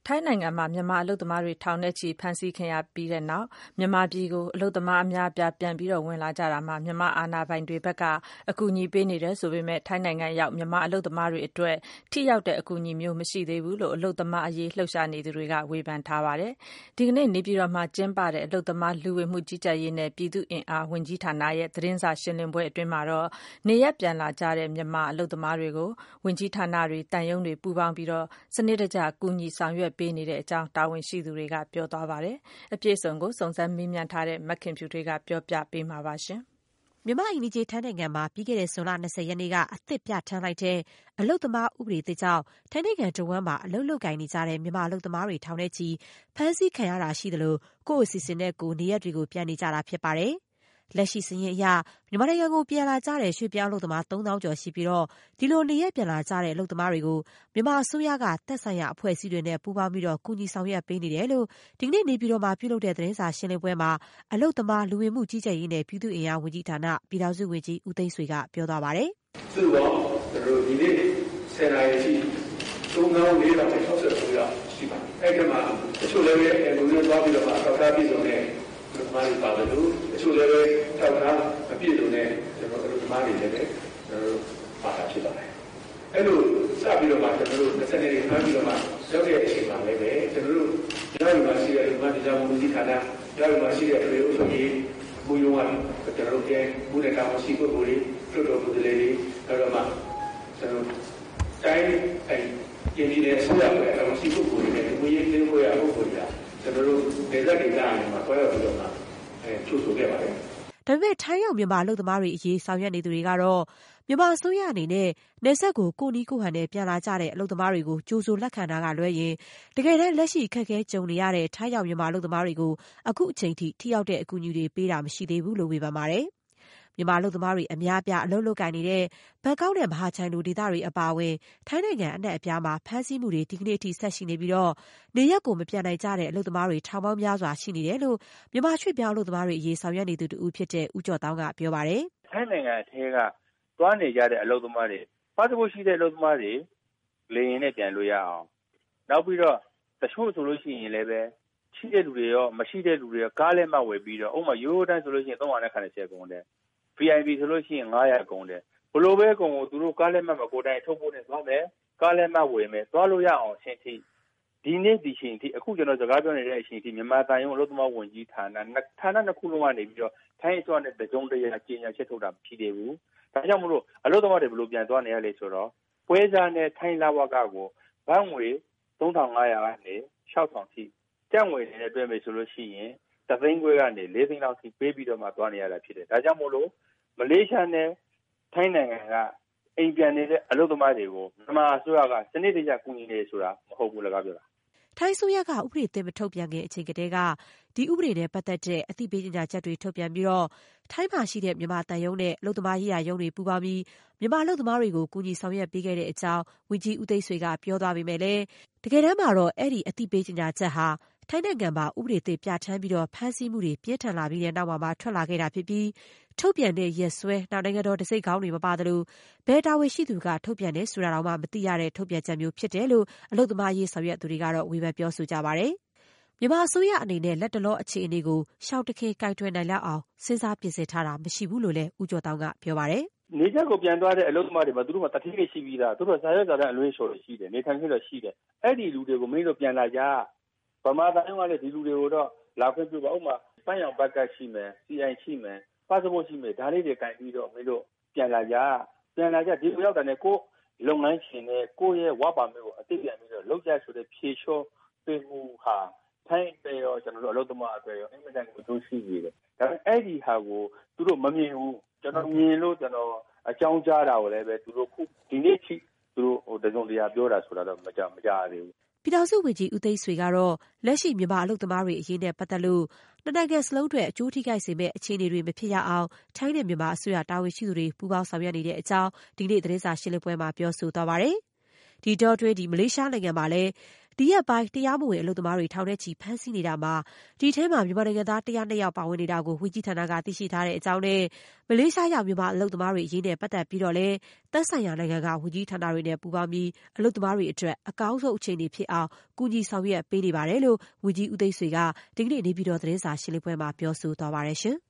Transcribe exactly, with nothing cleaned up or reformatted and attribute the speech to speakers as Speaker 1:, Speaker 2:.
Speaker 1: ထိုင်းနိုင်ငံမှာမြန်မာအလုပ်သမားတွေထောင်နဲ့ချီဖမ်းဆီးခံရပြီးတဲ့နောက်မြန်မာပြည်ကိုအလုပ်သမားအများအပြားပြန်ပြီးဝင်လာကြတာမှာမြန်မာအာဏာပိုင်တွေဘက်ကအကူအညီပေးနေတယ်ဆိုပေမဲ့ထိုင်းနိုင်ငံရောက်မြန်မာအလုပ်သမားတွေအတွက်ထိရောက်တဲ့အကူအညီမျိုးမရှိသေးဘူးလို့အလုပ်သမားအရေးလှုပ်ရှားနေသူတွေကဝေဖန်ထားပါတယ်။ဒီကနေ့နေပြည်တော်မှာကျင်းပတဲ့အလုပ်သမားလူဝင်မှုကြီးကြပ်ရေးနဲ့ပြည်သူ့အင်အားဝန်ကြီးဌာနရဲ့သတင်းစာရှင်းလင်းပွဲအတွင်းမှာတော့နေရပ်ပြန်လာကြတဲ့မြန်မာအလုပ်သမားတွေကိုဝန်ကြီးဌာနတွေတန်ယုံတွေပူးပေါင်းပြီးတော့စနစ်တကျကူညီဆောင်ရွက်ပေးနေတဲ့အကြောင်းတာဝန်ရှိသူတွေကပြောသွားပါတယ်။အပြည့်အစုံကိုစုံစမ်းမေးမြန်းထားတဲ့မခင်ဖြူထွေးကပြောပြပေးမှာပါရှင်
Speaker 2: ။မြန်မာအင်ဒီဂျေထိုင်းနိုင်ငံမှာပြီးခဲ့တဲ့ဇွန်လ၂၀ရက်နေ့ကအသစ်ပြဋ္ဌာန်းလိုက်တဲ့အလုပ်သမားဥပဒေသစ်ကြောင့်ထိုင်းနိုင်ငံတဝန်းမှာအလုပ်လုပ်ကိုင်နေကြတဲ့မြန်မာအလုပ်သမားတွေထောင်ထဲချီဖမ်းဆီးခံရတာရှိသလိုကိုယ့်အစီအစဉ်နဲ့ကိုယ်နေရပ်တွေကိုပြန်နေကြတာဖြစ်ပါတယ်။လက်ရှိစာရင်းအရမြန်မာနိုင်ငံကိုပြန်လာကြတဲ့ရွှေ့ပြောင်းအလုပ်သမားသုံးသောင်းကျော်ရှိပြီးတော့ဒီလိုနေရပ်ပြန်လာကြတဲ့အလုပ်သမားတွေကိုမြန်မာအစိုးရကသက်ဆိုင်ရာအဖွဲ့အစည်းတွေနဲ့ပူးပေါင်းပြီးတော့ကူညီဆောင်ရွက်ပေးနေတယ်လို့ဒီကနေ့နေပြည်တော်မှာပြုလုပ်တဲ့သတင်းစာရှင်းလင်းပွဲမှာအလုပ်သမားလူဝင်မှုကြီးကြပ်ရေးနဲ့ပြည်သူ့အင်အားဝန်ကြီးဌာနပြည်ထောင်စုဝန်ကြီးဦးသိန်းဆွေကပြောသွားပါတယ်
Speaker 3: ။စုပေါင်းကျွန်တော်တို့ဒီနေ့ဆယ်နာရီရှိသုံးသောင်းလေးထောင်၆ဆယ်ယောက်ရှိပါတယ်။အဲ့ဒီမှာတချို့လည်းပဲလူတွေသွားပြီးတော့မှထောက်ထားပြည်စုံတဲ့ဒီမှာပါတယ်လို့တချို့လည်းပဲထောက်ထားမပြည့်စုံတဲ့ကျွန်တော်တို့ဒီမှာတွေလည်းပဲကျွန်တော်တို့ပါတာဖြစ်ပါတယ်။အဲ့လိုစပြီးတော့မှကျွန်တော်တို့၂၀နှစ်တွေဖမ်းပြီးတော့မှရောက်တဲ့အချိန်မှာလည်းပဲကျွန်တော်တို့ရောက်လာရှိတဲ့ဒီမှာဒီကြောင်မှုကြီးဌာနရောက်လာရှိတဲ့တွေဥပဒေဘူယုံကကျွန်တော်တို့ရဲ့ဘူနဲ့တာဝန်ရှိပုဂ္ဂိုလ်တွေတို့တို့ပုဂ္ဂိုလ်တွေအဲ့တော့မှကျွန်တော်တိုင်းအဲ့ဒီဒီနဲ့ဆက်ရမယ်တာဝန်ရှိပုဂ္ဂိုလ်တွေနဲ့ဘူရေးသိဖို့ရပုဂ္ဂိုလ်တွေကျွန်တော်တို့ဒေသဒေသမှာတွဲရောက်ပြီးတော့မှအဲချုပ်ဆိုခဲ့ပါတယ်
Speaker 2: ဒါပေမဲ့ထိုင်းရောက်မြန်မာအလုပ်သမားတွေအရေးဆောင်ရွက်နေသူတွေကတော့မြန်မာအစိုးရအနေနဲ့နေဆက်ကိုကိုနီးကိုဟန်နဲ့ပြန်လာကြတဲ့အလုပ်သမားတွေကိုကြိုးစိုးလက်ခံတာကလွဲရင်တကယ်တမ်းလက်ရှိအခက်အခဲကြုံနေရတဲ့ထိုင်းရောက်မြန်မာအလုပ်သမားတွေကိုအခုအချိန်ထိထိရောက်တဲ့အကူအညီတွေပေးတာမရှိသေးဘူးလို့ဝေဖန်ပါတယ်။မြန်မာအလုပ်သမားတွေအများအပြားအလုပ်လုပ်ကိုင်နေတဲ့ဘန်ကောက်နဲ့မဟာချိုင်လိုဒေသတွေအပါအဝင်ထိုင်းနိုင်ငံအနှံ့အပြားမှာဖမ်းဆီးမှုတွေဒီကနေ့အထိဆက်ရှိနေပြီးတော့နေရက်ကိုမပြန်နိုင်ကြတဲ့အလုပ်သမားတွေထောင်ပေါင်းများစွာရှိနေတယ်လို့မြန်မာရွှေ့ပြောင်းအလုပ်သမားတွေအရေးဆောင်ရွက်နေသူတူဖြစ်တဲ့ဦးကျော်တောင်းကပြောပါတယ်
Speaker 4: ။ထိုင်းနိုင်ငံအထက်ကသွားနေကြတဲ့အလုပ်သမားတွေပတ်သက်ဖို့ရှိတဲ့အလုပ်သမားတွေလေရင်နဲ့ပြန်လို့ရအောင်နောက်ပြီးတော့တချို့ဆိုလို့ရှိရင်လည်းပဲရှိတဲ့လူတွေရောမရှိတဲ့လူတွေရောကားလက်မှတ်ဝယ်ပြီးတော့ဥပမာရိုးရိုးတန်းဆိုလို့ရှိရင်သုံးရာနဲ့ခန့်နဲ့ဆက်ကုန်တယ် ဗီအိုင်ပီ ဆိုလို့ရှိရင်ငါးရာကုန်တယ်ဘလိုပဲကုန်ကိုသူတို့ကားလက်မှတ်မကိုတိုင်းထုတ်ဖို့နဲ့သွားမယ်ကားလက်မှတ်ဝယ်မယ်သွားလို့ရအောင်အချင်းချင်းဒီနေ့ဒီချိန်ထိအခုကျွန်တော်စကားပြောနေတဲ့အချိန်ထိမြန်မာတန်ရုံအလုပ်သမားဝန်ကြီးဌာနဌာနနှစ်ခုလုံးကနေပြီးတော့ထိုင်းအစိုးရနဲ့တကြုံတရာကြေညာချက်ထုတ်တာမရှိသေးဘူးဒါကြောင့်မလို့အလုပ်သမားတွေဘယ်လိုပြန်သွားနေရလဲဆိုတော့ပွဲစားနဲ့ထိုင်းလဝကကိုဘတ်ငွေသုံးထောင်ငါးရာကနေခြောက်ထောင်ထိကျပ်ငွေနဲ့တွဲမယ်ဆိုလို့ရှိရင်တသိန်းခွဲကနေလေးသိန်းလောက်ထိပေးပြီးတော့မှသွားနေရတာဖြစ်တယ်ဒါကြောင့်မို့လို့မလေးရှားနဲ့ထိုင်းနိုင်ငံကအိမ်ပြန်နေတဲ့အလုပ်သမားတွေကိုမြန်မာအစိုးရကစနစ်တကျကူညီနေဆိုတာမဟုတ်ဘူးလည်းပြောတာ
Speaker 2: ထိုင်းဆိုရကဥပဒေသစ်မထုတ်ပြန်ခင်အချိန်ကတည်းကဒီဥပဒေနဲ့ပတ်သက်တဲ့အသိပေးကြေညာချက်တွေထုတ်ပြန်ပြီးတော့ထိုင်းမှာရှိတဲ့မြန်မာတန်ယုံနဲ့အလုပ်သမားရေးရာရုံးတွေပူးပေါင်းပြီးမြန်မာအလုပ်သမားတွေကိုကူညီဆောင်ရွက်ပေးခဲ့တဲ့အကြောင်းဝန်ကြီးဦးသိန်းဆွေကပြောသွားပေမဲ့လည်းတကယ်တမ်းမှာတော့အဲ့ဒီအသိပေးကြေညာချက်ဟာထိုင်းနိုင်ငံမှာဥပဒေသစ်ပြဋ္ဌာန်းပြီးတော့ဖမ်းဆီးမှုတွေပြင်းထန်လာပြီးတဲ့နောက်မှာထွက်လာခဲ့တာဖြစ်ပြီးထုတ်ပြန်တဲ့ရက်စွဲနောက်နိုင်ငံတော်တစိ့ခေါင်းတွေမပါသလိုဘယ်တာဝန်ရှိသူကထုတ်ပြန်တယ်ဆိုတာတော့မှမသိရတဲ့ထုတ်ပြန်ချက်မျိုးဖြစ်တယ်လို့အလုပ်သမားရေးဆောင်ရွက်သူတွေကတော့ဝေဖန်ပြောဆိုကြပါတယ်။မြန်မာအစိုးရအနေနဲ့လက်တလောအခြေအနေကိုရှောက်တခင်ကိုင်တွယ်နိုင်လောက်အောင်စဉ်းစားပြင်ဆင်ထားတာမရှိဘူးလို့လည်းဦးကျော်တောင်းကပြောပါတယ်
Speaker 4: ။နေချက်ကိုပြန်သွားတဲ့အလုပ်သမားတွေမှာသူတို့ကတတိယရှိပြီးသားသူတို့စာရွက်စာတမ်းအလွှဲလျှော်ရှိတယ်နေထိုင်ခွင့်တော့ရှိတယ်အဲ့ဒီလူတွေကိုမင်းတို့ပြန်လာကြဗမာတိုင်းကလည်းဒီလူတွေကိုတော့လာခွင့်ပြုပါဥပမာပန်းရောင်ဘက်ကရှိမယ် စီ အိုင် ရှိမယ်ပတ်စပို့ရှိမယ်ဒါလေးတွေကင်ပြီးတော့မင်းတို့ပြန်လာကြပြန်လာကြဒီလိုရောက်တဲ့ကိုလုပ်ငန်းရှင်နဲ့ကိုရဲ့ဝါပါမျိုးကိုအသိပြန်ပြီးတော့လောက်ကြဆိုတဲ့ဖြေလျှော့ပေးမှုဟာထိုင်းတယ်ရောကျွန်တော်တို့အလုပ်သမားအတွက်ရောအင်မတန်ကိုတို့ရှိနေတယ်ဒါပေမဲ့အဲ့ဒီဟာကိုသူတို့မမြင်ဘူးကျွန်တော်မြင်လို့ကျွန်တော်အကြောင်းကြားတာကိုလည်းပဲသူတို့ခုဒီနေ့ထိသူတို့ဟိုတစုံတရာပြောတာဆိုတာတော့မကြမကြရသေးဘူး
Speaker 2: ပြည်ထောင်စုဝန်ကြီးဦးသိန်းဆွေကတော့လက်ရှိမြန်မာအလုပ်သမားတွေအရေးနဲ့ပတ်သက်လို့နှစ်နိုင်ငံစလုံးအတွက်အကျိုးထိခိုက်စေမယ့်အခြေအနေတွေမဖြစ်ရအောင်ထိုင်းနဲ့မြန်မာအစိုးရတာဝန်ရှိသူတွေပူးပေါင်းဆောင်ရွက်နေတဲ့အကြောင်းဒီနေ့သတင်းစာရှင်းလင်းပွဲမှာပြောဆိုသွားပါတယ်။ဒီတော့တွဲဒီမလေးရှားနိုင်ငံမှာလည်းဒီရက်ပိုင်းတရားမဝင်အလုပ်သမားတွေထောင်နဲ့ချီဖမ်းဆီးနေတာမှာဒီထဲမှာမြန်မာနိုင်ငံသား၁၀၂ယောက်ပါဝင်နေတာကိုဝန်ကြီးဌာနကသိရှိထားတဲ့အကြောင်းနဲ့မလေးရှားရောက်မြန်မာအလုပ်သမားတွေအရေးနဲ့ပတ်သက်ပြီးတော့လည်းသက်ဆိုင်ရာနိုင်ငံကဝန်ကြီးဌာနတွေနဲ့ပူးပေါင်းပြီးအလုပ်သမားတွေအတွက်အကောင်းဆုံးအခြေအနေဖြစ်အောင်ကူညီဆောင်ရွက်ပေးနေပါတယ်လို့ဝန်ကြီးဦးသိန်းဆွေကဒီကနေ့နေပြည်တော်သတင်းစာရှင်းလင်းပွဲမှာပြောဆိုသွားပါတယ်ရှင်။